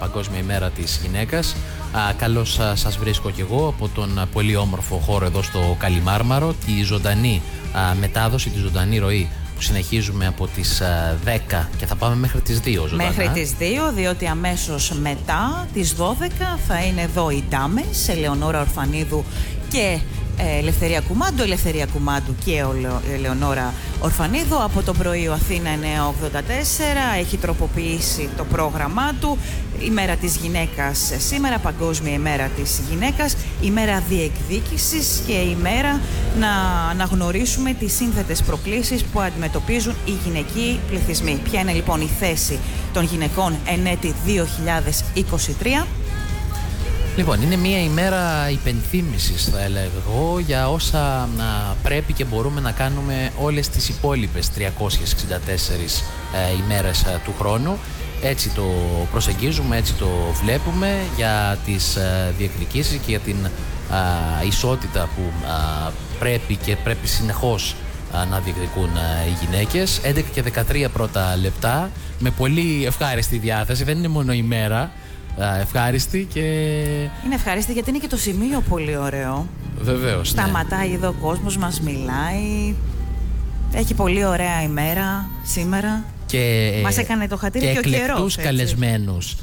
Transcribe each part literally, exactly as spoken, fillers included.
Παγκόσμια ημέρα της γυναίκας. Α, καλώς α, σας βρίσκω κι εγώ από τον α, πολύ όμορφο χώρο εδώ στο Καλιμάρμαρο, τη ζωντανή α, μετάδοση, τη ζωντανή ροή που συνεχίζουμε από τις α, δέκα και θα πάμε μέχρι τις δύο ζωντανά. Μέχρι τις δύο, διότι αμέσως μετά τις δώδεκα θα είναι εδώ οι Ντάμες, Ελεονόρα Ορφανίδου και Ελευθερία Κουμάντου, Ελευθερία Κουμάντου και Ελεονόρα Ορφανίδου. Από το πρωί ο Αθήνα εννιά ογδόντα τέσσερα έχει τροποποιήσει το πρόγραμμά του. Ημέρα της γυναίκας σήμερα, Παγκόσμια ημέρα της γυναίκας, ημέρα διεκδίκησης και ημέρα να αναγνωρίσουμε τις σύνθετες προκλήσεις που αντιμετωπίζουν οι γυναικοί πληθυσμοί. Ποια είναι λοιπόν η θέση των γυναικών εν έτη δύο χιλιάδες είκοσι τρία? Λοιπόν, είναι μια ημέρα υπενθύμησης, θα έλεγα εγώ, για όσα να πρέπει και μπορούμε να κάνουμε όλες τις υπόλοιπες τριακόσιες εξήντα τέσσερις ε, ημέρες ε, του χρόνου. Έτσι το προσεγγίζουμε, έτσι το βλέπουμε, για τις ε, διεκδικήσεις και για την ε, ισότητα που ε, πρέπει και πρέπει συνεχώς ε, να διεκδικούν ε, οι γυναίκες. έντεκα και δεκατρία πρώτα λεπτά, με πολύ ευχάριστη διάθεση, δεν είναι μόνο ημέρα. Ευχάριστη και... Είναι ευχάριστη γιατί είναι και το σημείο πολύ ωραίο. Βεβαίως, σταματάει ναι. Εδώ ο κόσμος, μας μιλάει. Έχει πολύ ωραία ημέρα σήμερα. Και, μας έκανε το χατήρι και, και ο καιρός. Και εκλεκτούς καλεσμένους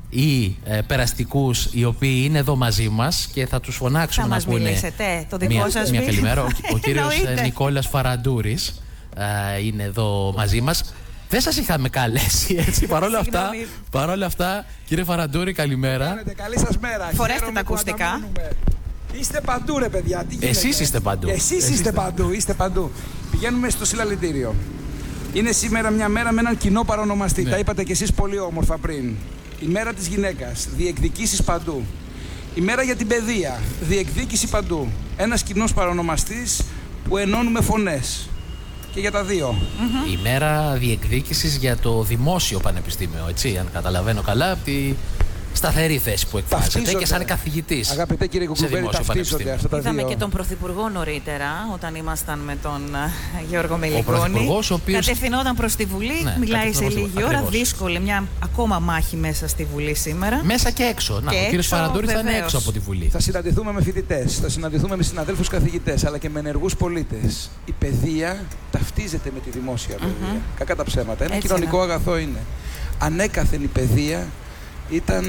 ή ε, περαστικούς οι οποίοι είναι εδώ μαζί μας και θα τους φωνάξουμε θα να πούνε μιλήσετε, το δικό μια, σας μια καλημέρα. Ο, ο κύριος Νικόλας Φαραντούρης ε, είναι εδώ μαζί μας. Δεν σας είχαμε καλέσει έτσι, παρόλα αυτά, παρόλα αυτά, κύριε Φαραντούρη, καλημέρα. Καλή σας μέρα. Φορέστε τα ακουστικά. Είστε παντού ρε παιδιά, τι γίνεται? Εσείς είστε παντού. Εσείς, Εσείς είστε, είστε παντού, είστε παντού. Πηγαίνουμε στο συλλαλητήριο. Είναι σήμερα μια μέρα με έναν κοινό παρονομαστή, ναι. Τα είπατε κι εσείς πολύ όμορφα πριν. Η μέρα της γυναίκας, διεκδικήσεις παντού. Η μέρα για την παιδεία, διεκδίκηση παντού. Ένας κοινός παρονομαστής που ενώνουμε φωνές. Και για τα δύο. Mm-hmm. Η μέρα διεκδίκησης για το δημόσιο πανεπιστήμιο, έτσι, αν καταλαβαίνω καλά, από τη σταθερή θέση που εκφράζεται και σαν καθηγητής. Αγαπητέ κύριε Κουκουμπέρη, ταυτίζονται αυτά τα δύο. Είδαμε και τον Πρωθυπουργό νωρίτερα, όταν ήμασταν με τον uh, Γιώργο Μελικόνη. Ο Πρωθυπουργός, ο οποίος κατευθυνόταν προς τη Βουλή, ναι, μιλάει σε λίγη ώρα. Ακριβώς. Δύσκολη, μια ακόμα μάχη μέσα στη Βουλή σήμερα. Μέσα και έξω. Να, και ο κύριος Φαραντούρης θα είναι έξω από τη Βουλή. Θα συναντηθούμε με φοιτητές, θα συναντηθούμε με συναδέλφους καθηγητές, αλλά και με ενεργούς πολίτες. Η παιδεία ταυτίζεται με τη δημόσια παιδεία. Mm-hmm. Κακά τα ψέματα. Ένα κοινωνικό είναι. Αγαθό είναι. Ανέκαθεν η παιδεία ήταν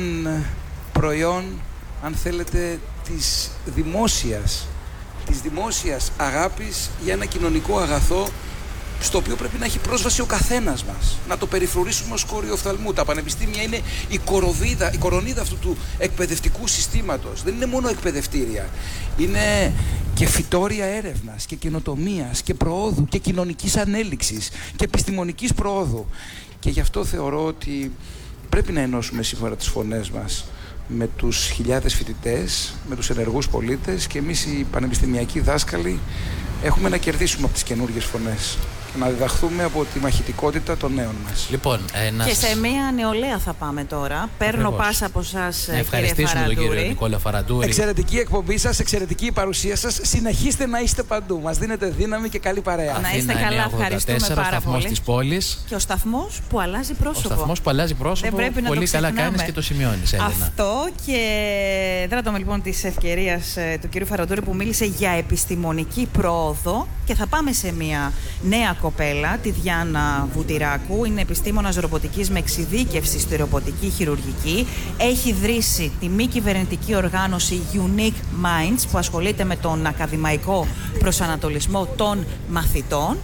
προϊόν, αν θέλετε, της δημόσιας, της δημόσιας αγάπης για ένα κοινωνικό αγαθό στο οποίο πρέπει να έχει πρόσβαση ο καθένας μας. Να το περιφρουρήσουμε ως κόριο οφθαλμού. Τα πανεπιστήμια είναι η κοροβίδα, η κορονίδα αυτού του εκπαιδευτικού συστήματος. Δεν είναι μόνο εκπαιδευτήρια. Είναι και φυτόρια έρευνας και καινοτομίας και προόδου και κοινωνικής ανέλυξης και επιστημονικής προόδου. Και γι' αυτό θεωρώ ότι πρέπει να ενώσουμε σύμφωνα τις φωνές μας με τους χιλιάδες φοιτητές, με τους ενεργούς πολίτες, και εμείς οι πανεπιστημιακοί δάσκαλοι έχουμε να κερδίσουμε από τις καινούργιες φωνές και να διδαχθούμε από τη μαχητικότητα των νέων μας. Λοιπόν, ε, να και σας... σε μία νεολαία θα πάμε τώρα. Παίρνω πάσα από εσάς, κύριε Φαραντούρη. Ευχαριστήσουμε τον κύριο Νικόλα Φαραντούρη. Εξαιρετική εκπομπή σας, εξαιρετική η παρουσία σας. Συνεχίστε να είστε παντού. Μας δίνετε δύναμη και καλή παρέα. Να είστε καλά, ευχαριστούμε πάρα πολύ. Της πόλης. Και ο σταθμός που αλλάζει πρόσωπο. Ο σταθμός που αλλάζει πρόσωπο. Πολύ καλά κάνεις και το σημειώνεις, Έλενα. Αυτό, και δράτω λοιπόν της ευκαιρίας του κύριου Φαραντούρη που μίλησε για επιστημονική πρόοδο, και θα πάμε σε μια νέα κοπέλα, τη Διάννα Βουτυράκου. Είναι επιστήμονας ρομποτικής με εξειδίκευση στη ρομποτική χειρουργική. Έχει ιδρύσει τη μη κυβερνητική οργάνωση Unique Minds που ασχολείται με τον ακαδημαϊκό προσανατολισμό των μαθητών.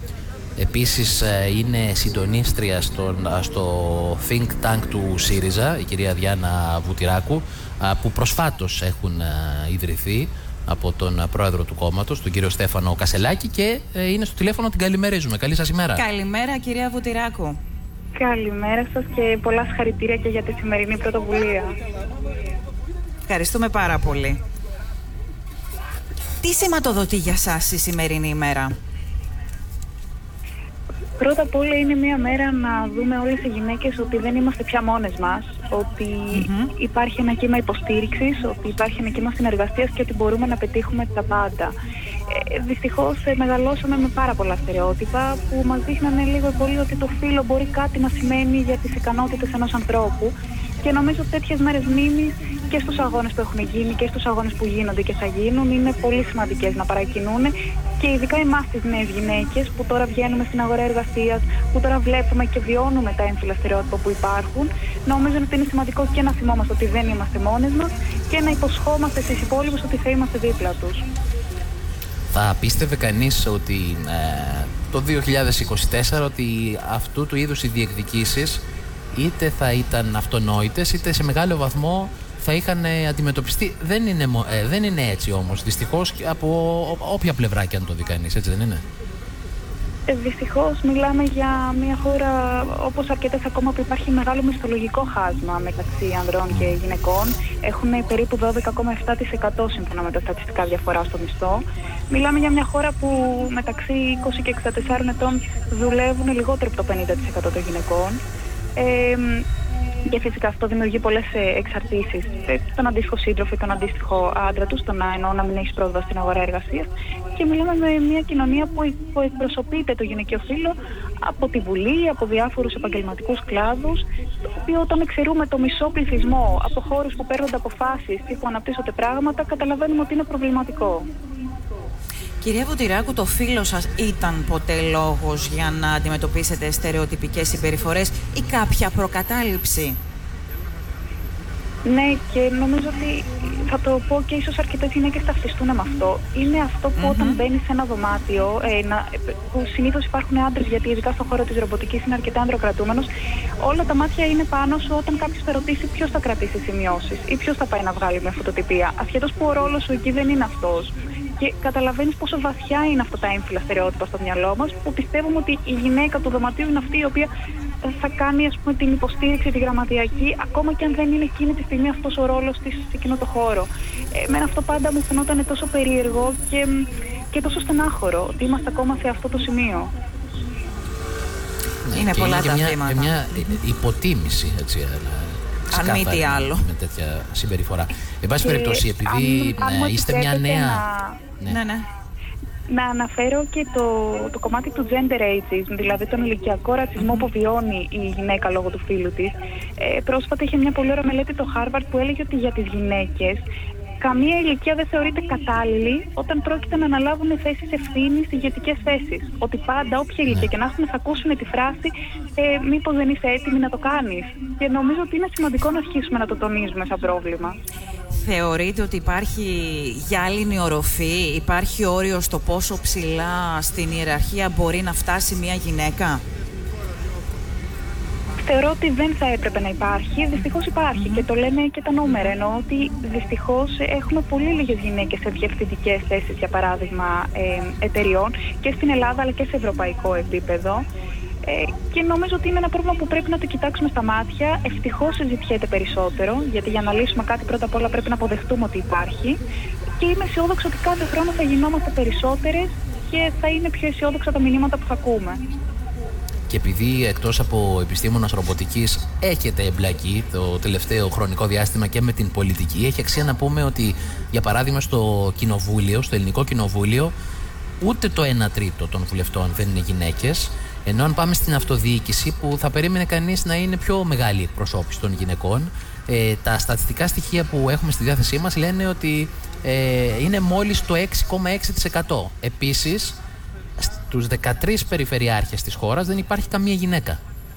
Επίσης είναι συντονίστρια στον, στο think tank του ΣΥΡΙΖΑ, η κυρία Διάννα Βουτυράκου, που προσφάτως έχουν ιδρυθεί από τον πρόεδρο του κόμματος, τον κύριο Στέφανο Κασελάκη, και είναι στο τηλέφωνο, την καλημερίζουμε. Καλή σας ημέρα. Καλημέρα, κυρία Βουτυράκου. Καλημέρα σας και πολλά συγχαρητήρια και για τη σημερινή πρωτοβουλία. Ευχαριστούμε πάρα πολύ. Τι σηματοδοτεί για σας η σημερινή ημέρα? Πρώτα απ' όλα είναι μια μέρα να δούμε όλες οι γυναίκες ότι δεν είμαστε πια μόνες μας, ότι mm-hmm. υπάρχει ένα κύμα υποστήριξης, ότι υπάρχει ένα κύμα συνεργασίας και ότι μπορούμε να πετύχουμε τα πάντα. Ε, δυστυχώς ε, μεγαλώσαμε με πάρα πολλά στερεότυπα που μας δείχνανε λίγο πολύ ότι το φύλο μπορεί κάτι να σημαίνει για τις ικανότητες ενός ανθρώπου. Και νομίζω ότι τέτοιες μέρες μνήμης και στους αγώνες που έχουν γίνει και στους αγώνες που γίνονται και θα γίνουν είναι πολύ σημαντικές να παρακινούν, και ειδικά εμάς τις νέες γυναίκες που τώρα βγαίνουμε στην αγορά εργασίας, που τώρα βλέπουμε και βιώνουμε τα έμφυλα στερεότυπα που υπάρχουν. Νομίζω ότι είναι σημαντικό και να θυμόμαστε ότι δεν είμαστε μόνες μας και να υποσχόμαστε στις υπόλοιπους ότι θα είμαστε δίπλα τους. Θα πίστευε κανείς ότι ε, το δύο χιλιάδες είκοσι τέσσερα ότι αυτού του είδους οι διεκδικήσεις είτε θα ήταν αυτονόητες είτε σε μεγάλο βαθμό θα είχαν αντιμετωπιστεί? Δεν είναι, ε, δεν είναι έτσι όμως, δυστυχώς, από όποια πλευρά και αν το δει κανείς, έτσι δεν είναι? Ε, δυστυχώς μιλάμε για μια χώρα όπως αρκετές ακόμα που υπάρχει μεγάλο μισθολογικό χάσμα μεταξύ ανδρών και γυναικών. Έχουν περίπου δώδεκα κόμμα επτά τοις εκατό σύμφωνα με τα στατιστικά διαφορά στο μισθό. Μιλάμε για μια χώρα που μεταξύ είκοσι και εξήντα τεσσάρων ετών δουλεύουν λιγότερο από το πενήντα τοις εκατό των γυναικών. Ε, Και φυσικά αυτό δημιουργεί πολλές εξαρτήσεις στον αντίστοιχο σύντροφο ή τον αντίστοιχο άντρα του, στο να, ενώ να μην έχει πρόσβαση στην αγορά εργασίας. Και μιλάμε με μια κοινωνία που εκπροσωπείται το γυναικείο φύλο από τη Βουλή, από διάφορους επαγγελματικούς κλάδους, το οποίο όταν εξαιρούμε το μισό πληθυσμό από χώρους που παίρνονται αποφάσεις ή που αναπτύσσονται πράγματα, καταλαβαίνουμε ότι είναι προβληματικό. Κυρία Βουτυράκου, το φύλο σας ήταν ποτέ λόγος για να αντιμετωπίσετε στερεοτυπικές συμπεριφορές ή κάποια προκατάληψη? Ναι, και νομίζω ότι θα το πω και ίσως αρκετές γυναίκες ταυτιστούν με αυτό. Είναι αυτό που mm-hmm. όταν μπαίνεις σε ένα δωμάτιο, ε, να, που συνήθως υπάρχουν άντρες, γιατί ειδικά στον χώρο της ρομποτικής είναι αρκετά ανδροκρατούμενος, όλα τα μάτια είναι πάνω σου όταν κάποιος θα ρωτήσει ποιος θα κρατήσει σημειώσεις ή ποιος θα πάει να βγάλει μια φωτοτυπία. Ασχέτως που ο ρόλος σου εκεί δεν είναι αυτός. Και καταλαβαίνεις πόσο βαθιά είναι αυτά τα έμφυλα στερεότυπα στο μυαλό μας, που πιστεύουμε ότι η γυναίκα του δωματίου είναι αυτή η οποία θα κάνει, ας πούμε, την υποστήριξη, τη γραμματιακή, ακόμα και αν δεν είναι εκείνη τη στιγμή αυτός ο ρόλος της σε εκείνο το χώρο. Εμένα αυτό πάντα μου φαινόταν τόσο περίεργο και, και τόσο στενάχωρο, ότι είμαστε ακόμα σε αυτό το σημείο. Είναι και πολλά είναι τα μια, θέματα. Και μια υποτίμηση, έτσι, αν μη τι άλλο. Με τέτοια συμπεριφορά. Εν πάση περιπτώσει, επειδή αν, αν ε, είστε μια νέα... Να... Ναι, ναι. ναι. Να αναφέρω και το, το κομμάτι του gender ageism, δηλαδή τον ηλικιακό ρατσισμό mm-hmm. που βιώνει η γυναίκα λόγω του φύλου της. Ε, πρόσφατα είχε μια πολύ ωραία μελέτη το Harvard που έλεγε ότι για τις γυναίκες καμία ηλικία δεν θεωρείται κατάλληλη όταν πρόκειται να αναλάβουν θέσεις ευθύνης, ηγετικές θέσεις. Ότι πάντα, όποια ηλικία και να έχουν, θα ακούσουν τη φράση ε, «μήπως δεν είσαι έτοιμη να το κάνεις». Και νομίζω ότι είναι σημαντικό να αρχίσουμε να το τονίζουμε σαν πρόβλημα. Θεωρείτε ότι υπάρχει γυάλινη οροφή, υπάρχει όριο στο πόσο ψηλά στην ιεραρχία μπορεί να φτάσει μια γυναίκα? Θεωρώ ότι δεν θα έπρεπε να υπάρχει. Δυστυχώς υπάρχει mm-hmm. και το λένε και τα νούμερα. Εννοώ ότι δυστυχώς έχουμε πολύ λίγες γυναίκες σε διευθυντικές θέσεις, για παράδειγμα, ε, εταιριών και στην Ελλάδα αλλά και σε ευρωπαϊκό επίπεδο. Ε, και νομίζω ότι είναι ένα πρόβλημα που πρέπει να το κοιτάξουμε στα μάτια. Ευτυχώς συζητιέται περισσότερο, γιατί για να λύσουμε κάτι πρώτα απ' όλα πρέπει να αποδεχτούμε ότι υπάρχει. Και είμαι αισιόδοξη ότι κάθε χρόνο θα γινόμαστε περισσότερες και θα είναι πιο αισιόδοξα τα μηνύματα που θα ακούμε. Και επειδή εκτός από επιστήμονας ρομποτικής έχετε εμπλακεί το τελευταίο χρονικό διάστημα και με την πολιτική, έχει αξία να πούμε ότι, για παράδειγμα, στο κοινοβούλιο, στο ελληνικό κοινοβούλιο, ούτε το ένα τρίτο των βουλευτών δεν είναι γυναίκες. Ενώ αν πάμε στην αυτοδιοίκηση, που θα περίμενε κανείς να είναι πιο μεγάλη εκπροσώπηση των γυναικών, ε, τα στατιστικά στοιχεία που έχουμε στη διάθεσή μας λένε ότι ε, είναι μόλις το έξι κόμμα έξι τοις εκατό. Επίσης, στους δεκατρείς περιφερειάρχες της χώρας δεν υπάρχει καμία γυναίκα.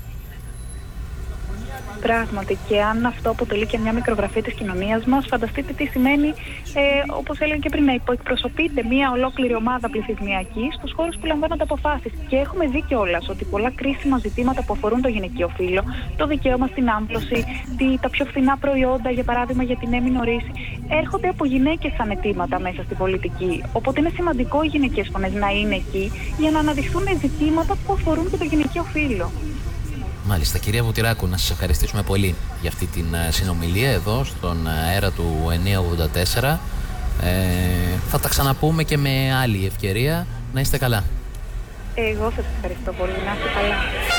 Πράγματι, και αν αυτό αποτελεί και μια μικρογραφία της κοινωνίας μας, φανταστείτε τι σημαίνει, ε, όπως έλεγα και πριν, να υποεκπροσωπείται μια ολόκληρη ομάδα πληθυσμιακή στους χώρους που λαμβάνονται αποφάσεις. Και έχουμε δει κιόλας ότι πολλά κρίσιμα ζητήματα που αφορούν το γυναικείο φύλο, το δικαίωμα στην άμβλωση, τα πιο φθηνά προϊόντα, για παράδειγμα για την έμεινο ρίση, έρχονται από γυναίκες σαν αιτήματα μέσα στην πολιτική. Οπότε είναι σημαντικό οι γυναικείες φωνές να είναι εκεί για να αναδειχθούν ζητήματα που αφορούν και το γυναικείο φύλο. Μάλιστα, κυρία Βουτυράκου, να σας ευχαριστήσουμε πολύ για αυτή την συνομιλία εδώ στον αέρα του εννιακόσια ογδόντα τέσσερα. Ε, θα τα ξαναπούμε και με άλλη ευκαιρία. Να είστε καλά. Εγώ σας ευχαριστώ πολύ. Να είστε καλά.